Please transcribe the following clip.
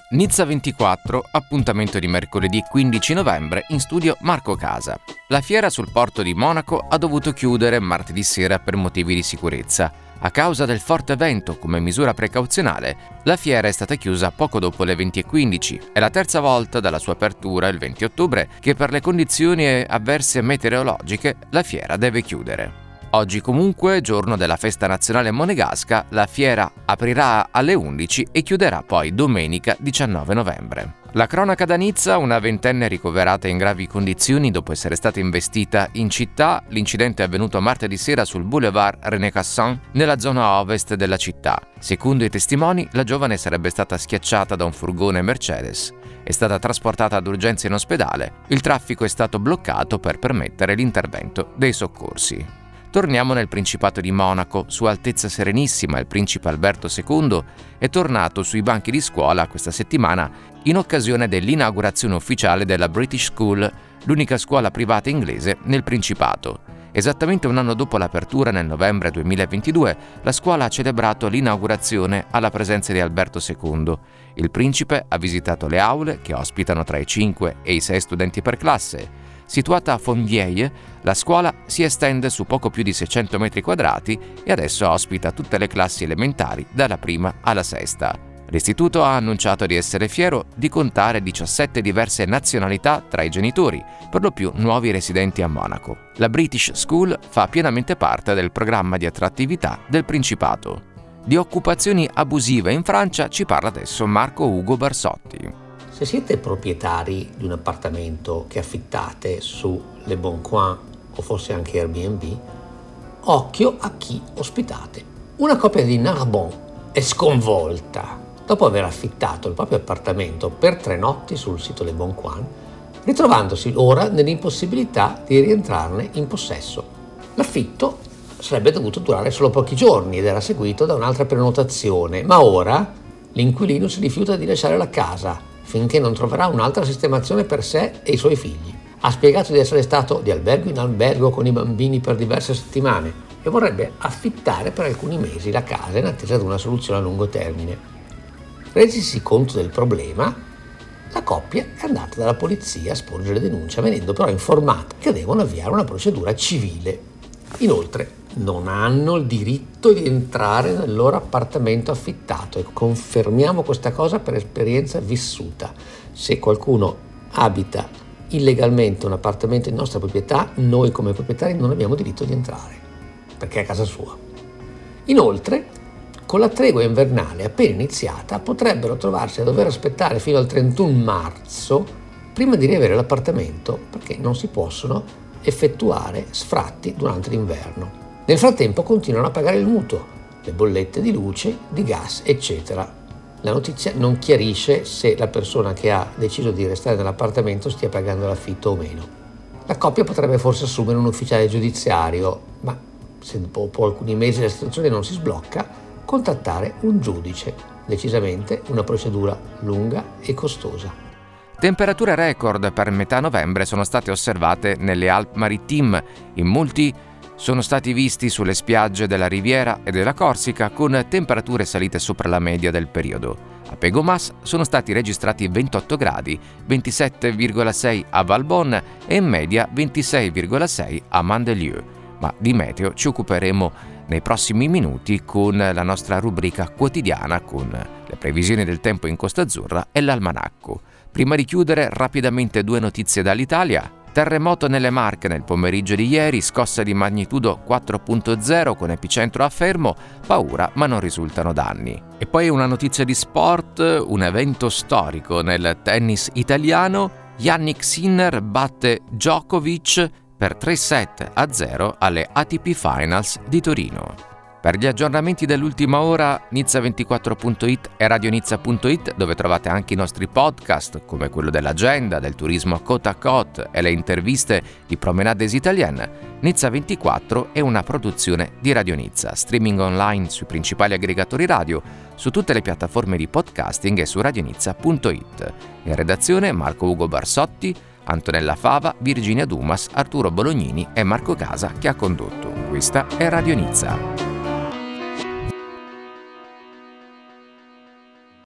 Nizza 24, appuntamento di mercoledì 15 novembre, in studio Marco Casa. La fiera sul porto di Monaco ha dovuto chiudere martedì sera per motivi di sicurezza. A causa del forte vento, come misura precauzionale, la fiera è stata chiusa poco dopo le 20:15. È la terza volta dalla sua apertura, il 20 ottobre, che per le condizioni avverse meteorologiche la fiera deve chiudere. Oggi comunque, giorno della festa nazionale monegasca, la fiera aprirà alle 11 e chiuderà poi domenica 19 novembre. La cronaca da Nizza, una ventenne ricoverata in gravi condizioni dopo essere stata investita in città. L'incidente è avvenuto martedì sera sul boulevard René Cassin, nella zona ovest della città. Secondo i testimoni, la giovane sarebbe stata schiacciata da un furgone Mercedes. È stata trasportata d'urgenza in ospedale. Il traffico è stato bloccato per permettere l'intervento dei soccorsi. Torniamo nel Principato di Monaco. Sua Altezza Serenissima, il Principe Alberto II, è tornato sui banchi di scuola questa settimana in occasione dell'inaugurazione ufficiale della British School, l'unica scuola privata inglese nel Principato. Esattamente un anno dopo l'apertura, nel novembre 2022, la scuola ha celebrato l'inaugurazione alla presenza di Alberto II. Il principe ha visitato le aule, che ospitano tra i 5 e i 6 studenti per classe. Situata a Fontvieille, la scuola si estende su poco più di 600 metri quadrati e adesso ospita tutte le classi elementari dalla prima alla sesta. L'istituto ha annunciato di essere fiero di contare 17 diverse nazionalità tra i genitori, per lo più nuovi residenti a Monaco. La British School fa pienamente parte del programma di attrattività del Principato. Di occupazioni abusive in Francia ci parla adesso Marco Ugo Barsotti. Se siete proprietari di un appartamento che affittate su Le Bon Coin o forse anche Airbnb, occhio a chi ospitate. Una coppia di Narbonne è sconvolta dopo aver affittato il proprio appartamento per 3 notti sul sito Le Bon Coin, ritrovandosi ora nell'impossibilità di rientrarne in possesso. L'affitto sarebbe dovuto durare solo pochi giorni ed era seguito da un'altra prenotazione, ma ora l'inquilino si rifiuta di lasciare la casa finché non troverà un'altra sistemazione per sé e i suoi figli. Ha spiegato di essere stato di albergo in albergo con i bambini per diverse settimane e vorrebbe affittare per alcuni mesi la casa in attesa di una soluzione a lungo termine. Resisi conto del problema, la coppia è andata dalla polizia a sporgere denuncia, venendo però informata che devono avviare una procedura civile. Inoltre, non hanno il diritto di entrare nel loro appartamento affittato e confermiamo questa cosa per esperienza vissuta. Se qualcuno abita illegalmente un appartamento in nostra proprietà, noi come proprietari non abbiamo diritto di entrare, perché è casa sua. Inoltre, con la tregua invernale appena iniziata, potrebbero trovarsi a dover aspettare fino al 31 marzo prima di riavere l'appartamento, perché non si possono effettuare sfratti durante l'inverno. Nel frattempo continuano a pagare il mutuo, le bollette di luce, di gas, eccetera. La notizia non chiarisce se la persona che ha deciso di restare nell'appartamento stia pagando l'affitto o meno. La coppia potrebbe forse assumere un ufficiale giudiziario, ma se dopo alcuni mesi la situazione non si sblocca, contattare un giudice. Decisamente una procedura lunga e costosa. Temperature record per metà novembre sono state osservate nelle Alpi Marittime. In molti sono stati visti sulle spiagge della Riviera e della Corsica con temperature salite sopra la media del periodo. A Pégomas sono stati registrati 28 gradi, 27,6 a Valbonne e in media 26,6 a Mandelieu. Ma di meteo ci occuperemo nei prossimi minuti con la nostra rubrica quotidiana con le previsioni del tempo in Costa Azzurra e l'almanacco. Prima di chiudere, rapidamente 2 notizie dall'Italia. Terremoto nelle Marche nel pomeriggio di ieri, scossa di magnitudo 4.0 con epicentro a Fermo, paura ma non risultano danni. E poi una notizia di sport, un evento storico nel tennis italiano. Jannik Sinner batte Djokovic per 3-7-0 alle ATP Finals di Torino. Per gli aggiornamenti dell'ultima ora, Nizza24.it e radionizza.it, dove trovate anche i nostri podcast, come quello dell'agenda, del turismo a côte à côte e le interviste di Promenades Italiennes. Nizza24 è una produzione di Radio Nizza, streaming online sui principali aggregatori radio, su tutte le piattaforme di podcasting e su radionizza.it. In redazione Marco Ugo Barsotti, Antonella Fava, Virginia Dumas, Arturo Bolognini e Marco Casa che ha condotto. Questa è Radio Nizza.